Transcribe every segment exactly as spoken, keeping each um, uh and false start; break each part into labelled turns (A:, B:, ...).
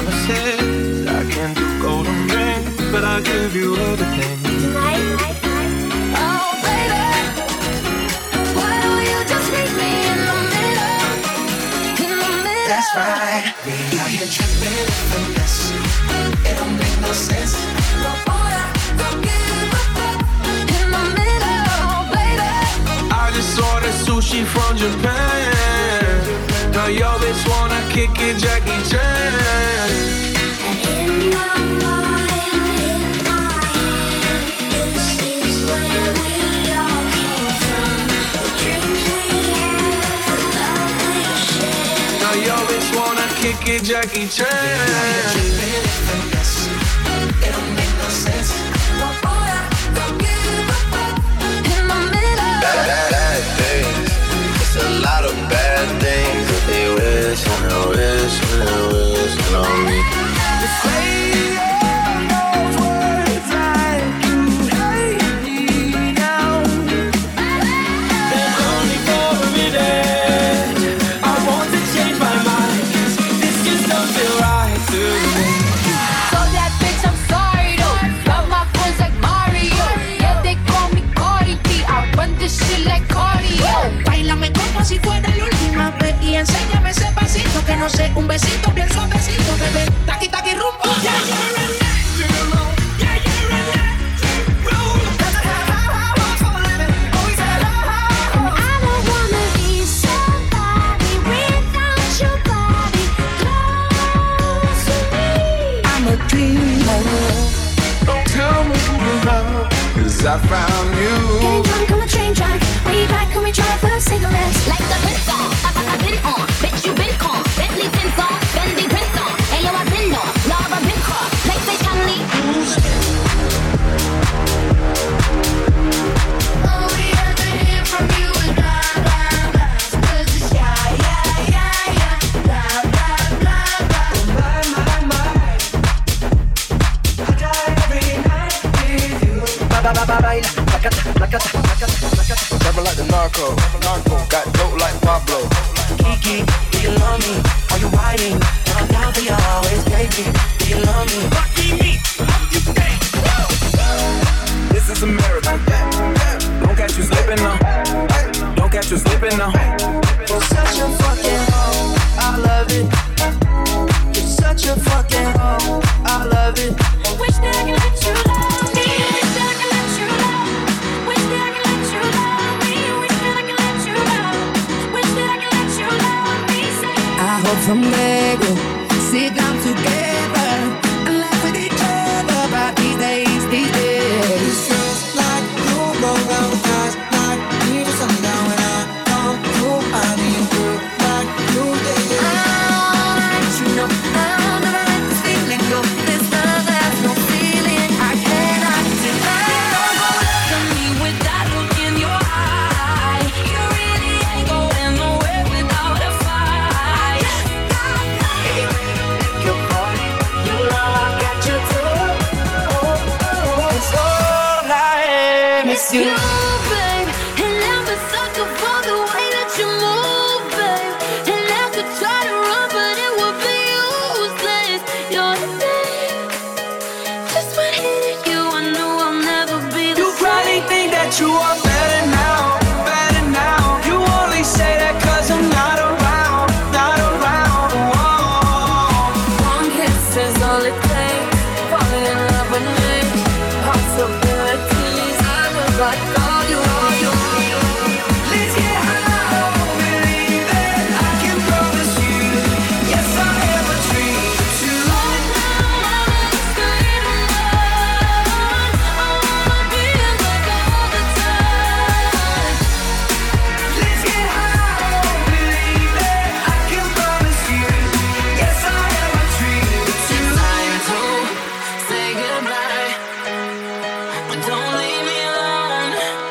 A: promises. I can't do golden rings, but I'll give you everything.
B: Tonight, oh baby, why don't you just meet me in the middle? In the middle.
C: That's right. We out here tripping for this. It don't make no sense.
B: No order, don't give a fuck. In the middle, baby.
A: I just ordered sushi from Japan. Now yo bitch wanna kick it, Jackie Chan.
B: In my mind, in my head, this is where we all came from. The dreams we had, the love we shared.
A: Now yo bitch wanna kick it, Jackie Chan.
C: It don't make no sense.
B: No order, don't give a fuck. In the middle.
D: Bad, bad things. It's a lot of bad things that they wish and they wish and they wish on me.
A: The same those words like you hate me now. Then only for a minute I want to change my mind, 'cause this just don't feel right to me.
B: So that bitch, I'm sorry though. Got my friends like Mario. Yeah, they call me Cardi B. I run this shit like cardio.
E: Báilame como si fuera la última vez y enséñame ese pasito que no sé, un besito bien suavecito, bebé. Taqui taqui rumbo. Yeah, you're a natural. Yeah, you're a natural. That's how I'm falling. Always at home.
B: I don't wanna be somebody without your body close to me.
E: I'm a dreamer.
D: Don't tell me now, 'cause I found you.
B: Getting drunk on the train track. Way back when we tried for cigarettes. Like the red song, I, I, I've been on. Bet you been con. Bentley tints on, Fendi prints on. Ayo, I've been on. Love, I've been caught. Like they can leave. Oh, we have to hear from you and blah, blah, blah. 'Cause it's yeah, yeah, yeah, yeah. Blah, blah, blah, blah.
C: My, my, my. I die every night with you.
F: Ba ba ba ba baila, placata, placata, placata, placata.
D: Rapping like the narco, narco. Got dope like Pablo.
F: Kiki, do you love me? Are you riding? I'm down for you always, baby. Do you love me?
A: This is America. Don't catch you slipping now. Don't catch you slipping now.
F: You're such a fucking hoe, I love it. You're such a fucking hoe, I love it.
B: Wish that I could let you love me. Wish that I could let you love. Wish that I could let you love me. Wish that I could let you love. Wish that I could let you love me. Say
E: I hope someday we'll sit down together and laugh with each other about these days, these days.
C: Feels like you roll down the eyes like me to sundown when I come through. I need you like you did.
B: I'll let you know. I'll never let this feeling go. This love has no feeling. I cannot deny. Don't go look at me with that look in your eye. You really ain't going nowhere without a fight.
F: Your body, you know I got you too. It's all I miss
B: You,
F: you.
B: babe, and I'm a sucker for the way that you move, babe. And I could try to run, but it would be useless. You're the thing. Just when hitting you, I knew I'll never be the
A: You probably
B: same.
A: think that you are better now, better now. You only say that 'cause I'm not around, not around. Whoa.
B: One kiss is all it takes. Falling in love with me. Possibilities. I was like, all you, all you, all you.
A: Let's get high, believe it. I can promise you, yes I have a dream too.
B: Right now, I'm screaming love. I wanna be like all the time.
A: Let's get high, believe it. I can promise you, yes I have a dream too.
B: Time to say goodbye, but don't leave me alone.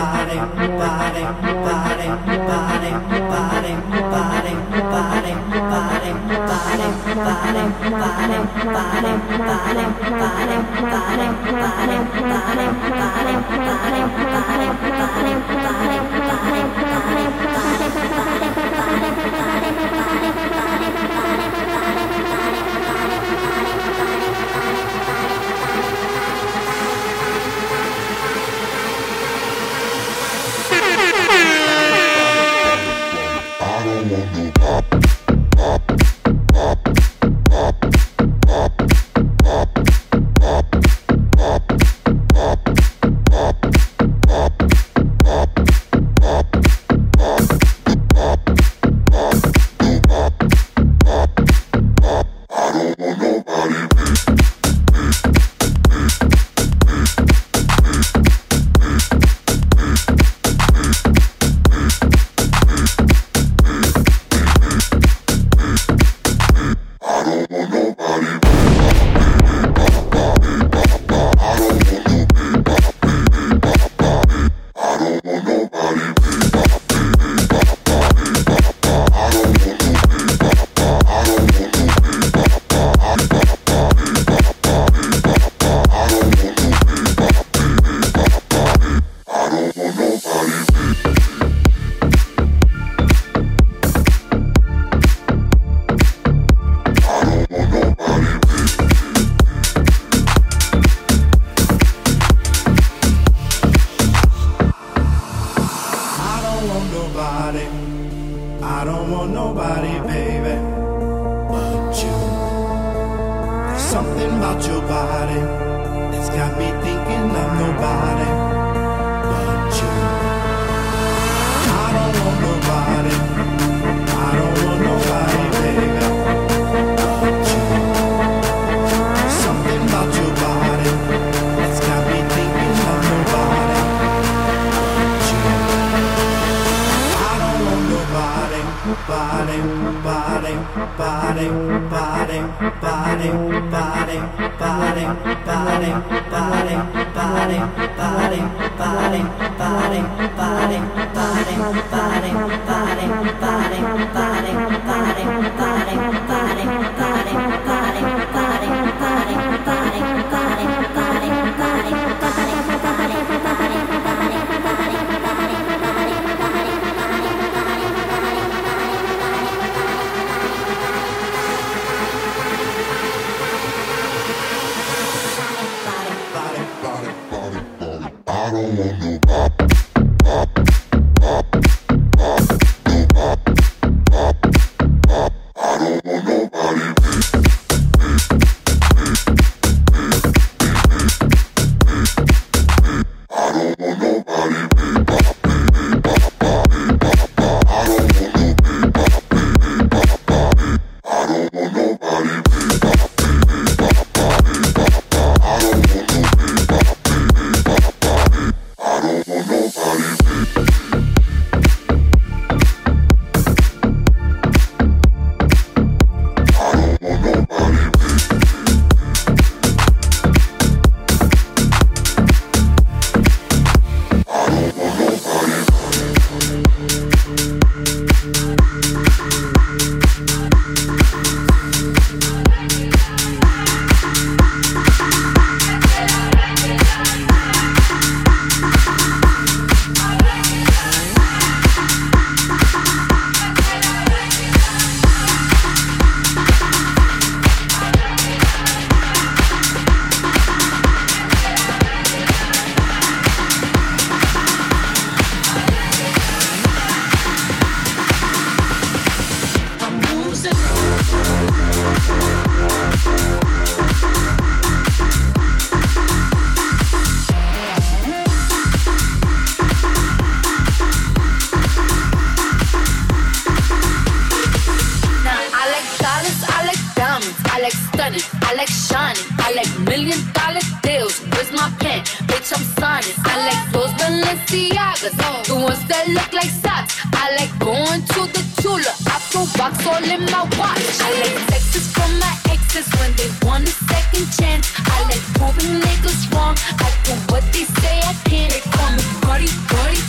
B: What they say I can't. They call me Cardi, Cardi,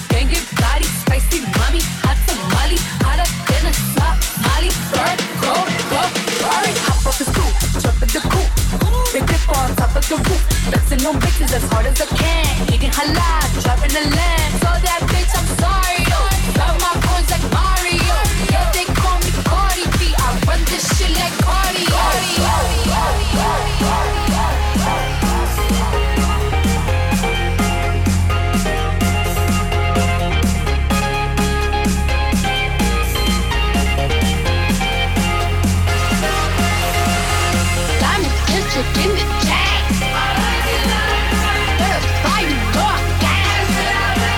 B: the land. So that bitch, I'm sorry, yo. Love my boys like Mario. Yeah, they call me Cardi B. I run this shit like cardio. Diamond district in the chat. Verify you know I got it.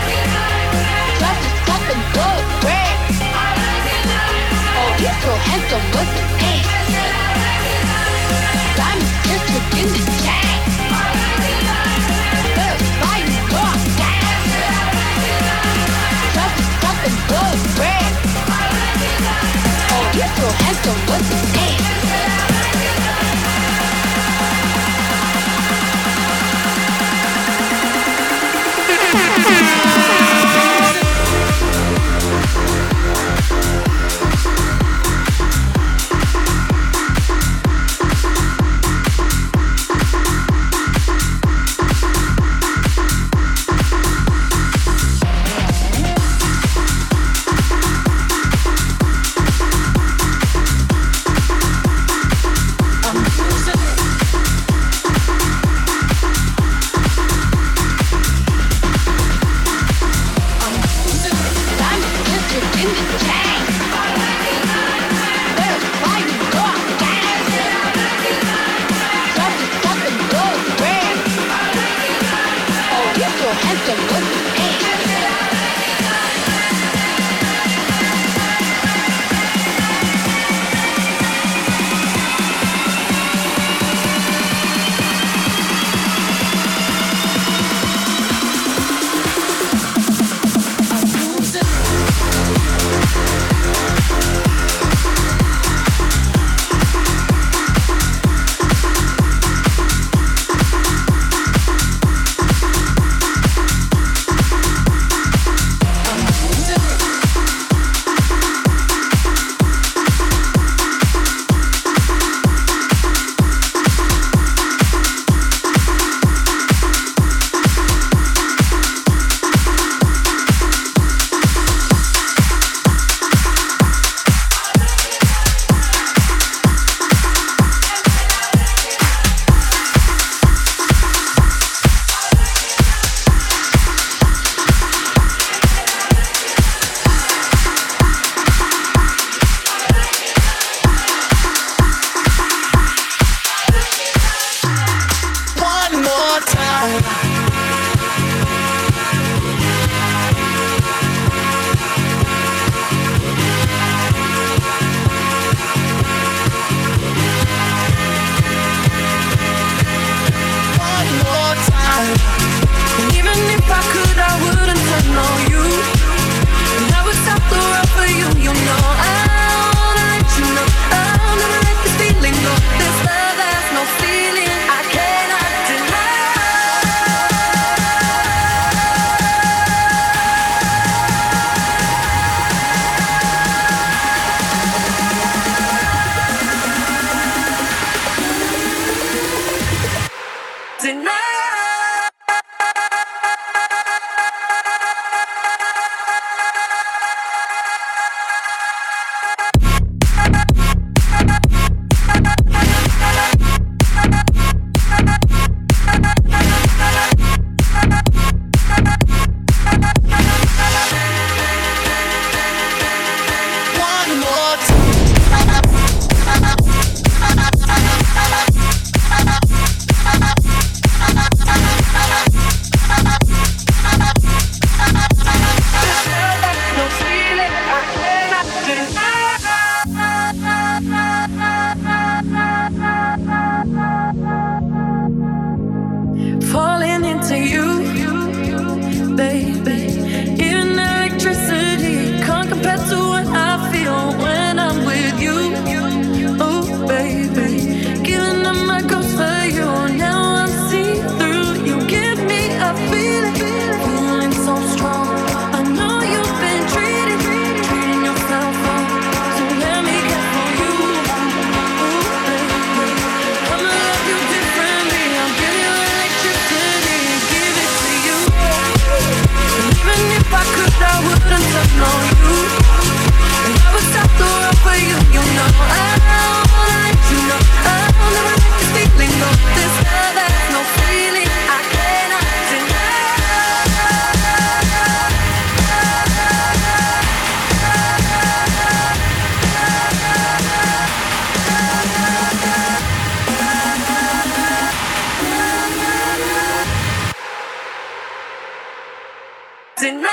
B: I wouldn't turn on you. And I would stop the world for you, you know. I wanna let you know I'll never let this feeling go. This love has no feeling, I cannot deny. Deny.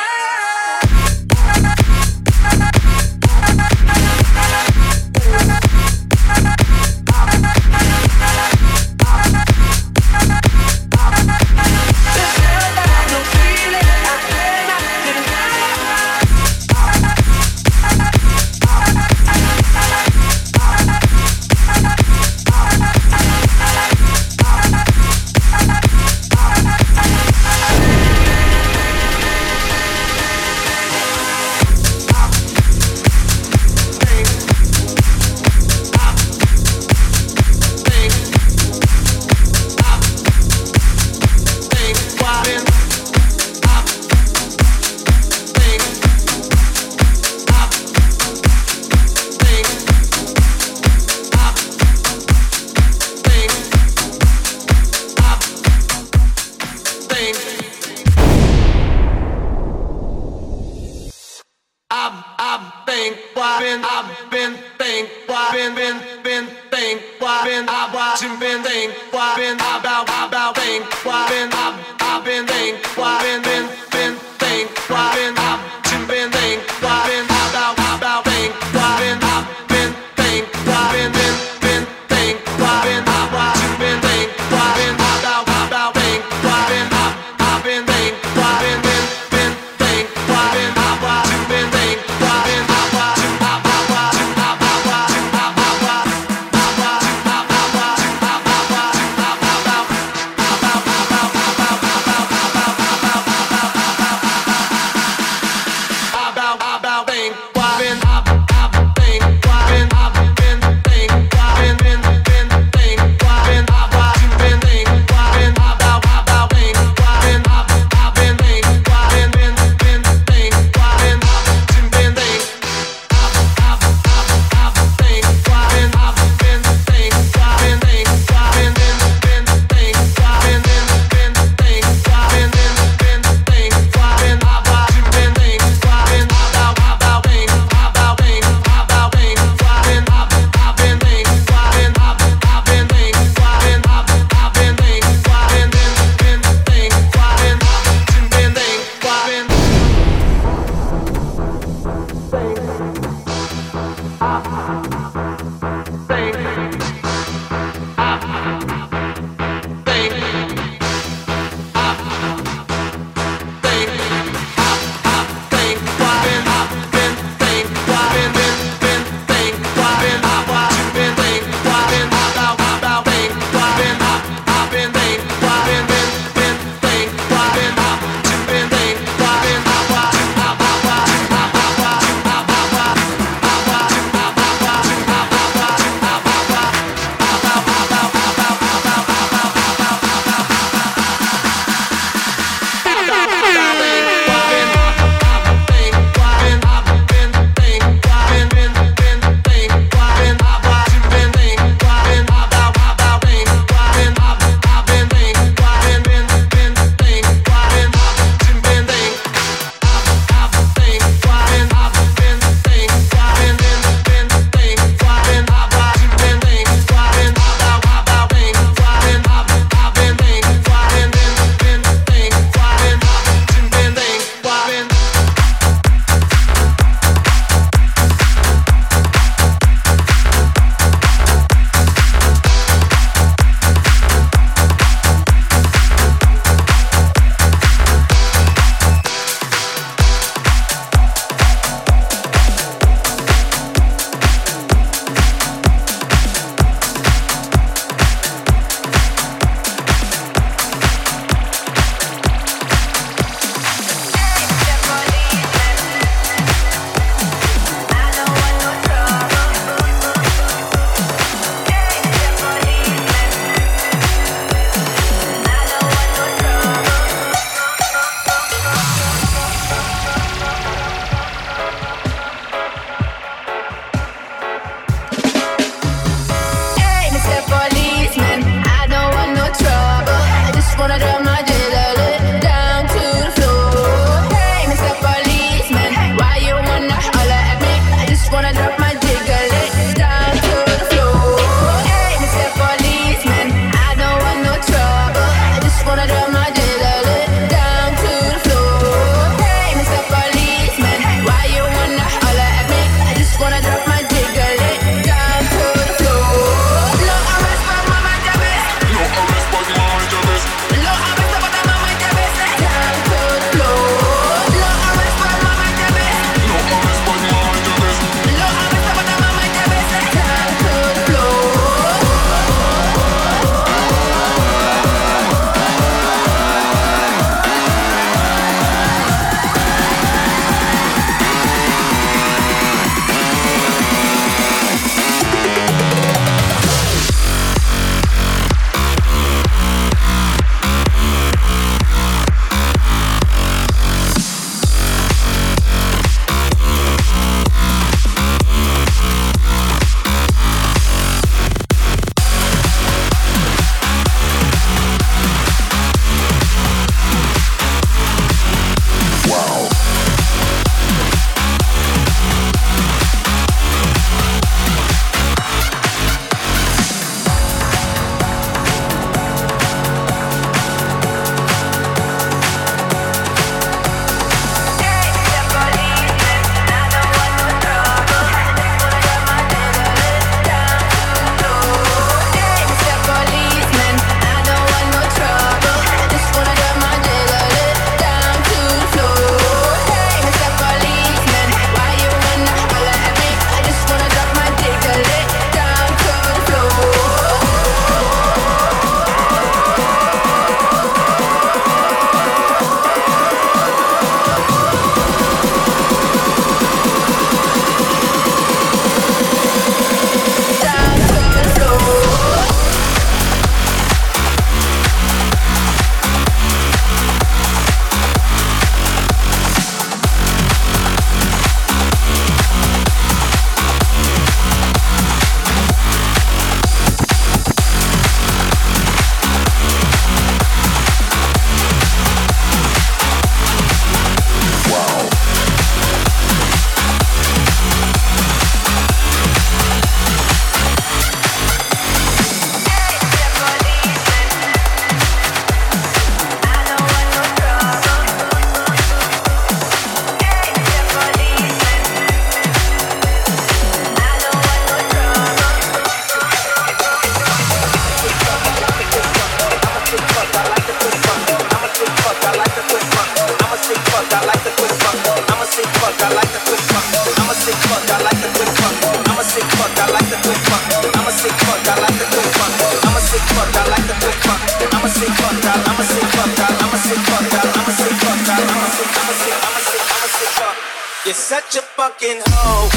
F: You're such a fucking hoe.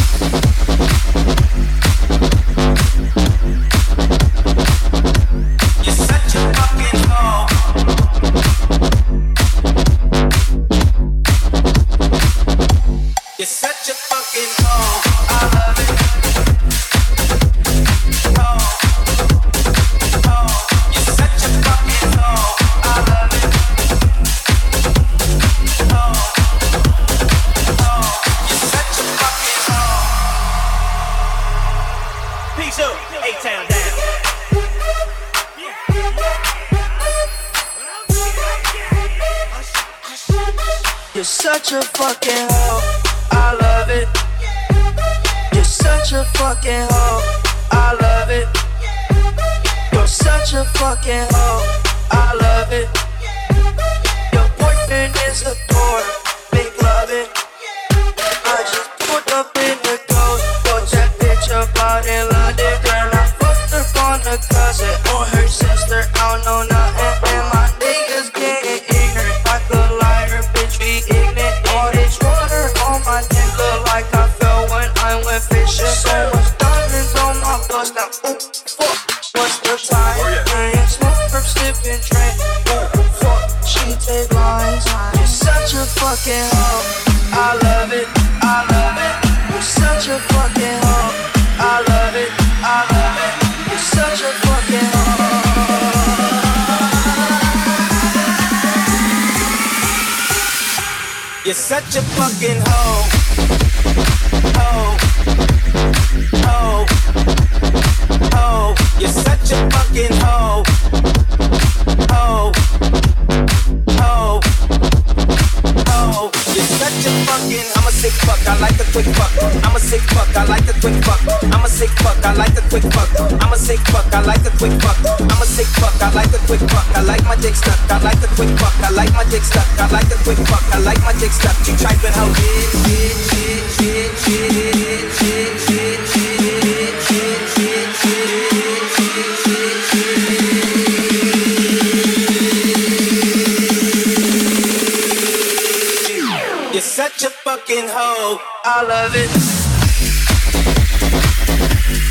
F: You're such a fucking hoe. You're such a fucking hoe. I love it. Hoe. Hoe. You're such a fucking hoe. I love it. Hoe. Hoe. You're such a fucking hoe. Peace up, A-Town down. You're such a fucking hoe, I love it. You're such a fucking hoe, I love it. You're such a fucking hoe, I love it. Your boyfriend is a tour, big love it. I just pulled up in the ghost, got that bitch up out in London. Girl, I fucked up on a cousin or her sister, I don't know nothing. And my niggas getting ignorant like a liar, bitch, be ignorant. All this water on my neck look like I fell when I went fishing. So much diamonds on my bust now, ooh, fuck, what's the time? And smoke from sipping drink, ooh, fuck, she take lines. You're such a fucking hoe, I love it, I love it. You're such a fucking hoe, I love it, I love it. You're such a fucking hoe. You're such a fucking hoe, hoe, hoe, hoe. You're such a fucking hoe, hoe, hoe, hoe. You're such a fucking. I'm a sick fuck. I like a quick fuck. I'm a sick fuck. I like a quick fuck. I'm a sick fuck. I like a quick fuck. I'm a sick fuck. I like a quick fuck. I'm a sick fuck. I like a quick fuck. I like my dick stuck. I like a quick fuck. I like my dick stuck. I like a quick fuck. I like my dick stuck. You tripping hoe? Shit, shit, shit, shit, shit, shit, shit, shit, shit, shit, shit, shit. You're such a fucking hoe. I love it.